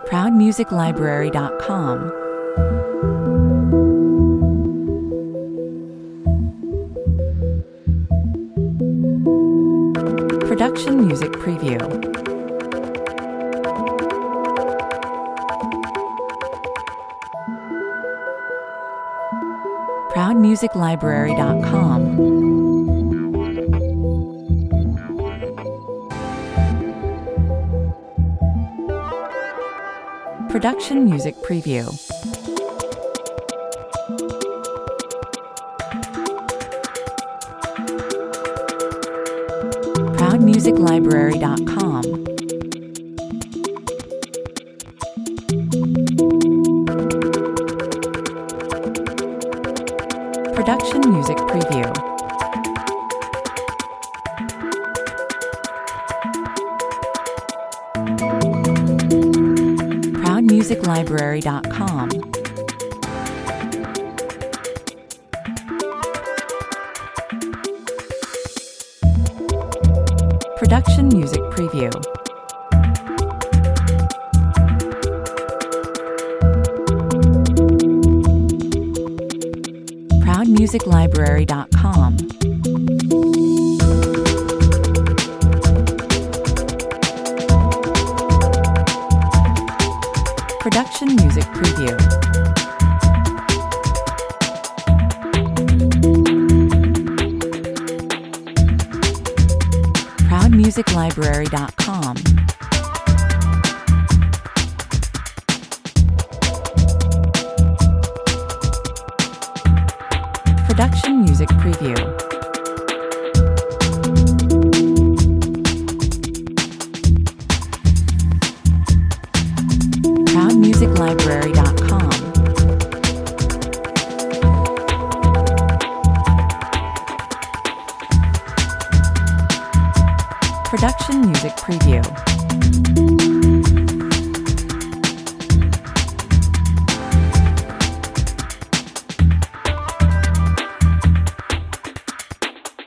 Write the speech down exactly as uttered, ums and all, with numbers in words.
proud music library dot com. Production Music Preview. proud music library dot com. Production Music Preview. proud music library dot com. Production Music Preview. proud music library dot com. Production Music Preview. proud music library dot com. Production Music Preview. proud music library dot com. Production Music Preview. proud music library dot com. Production Music Preview.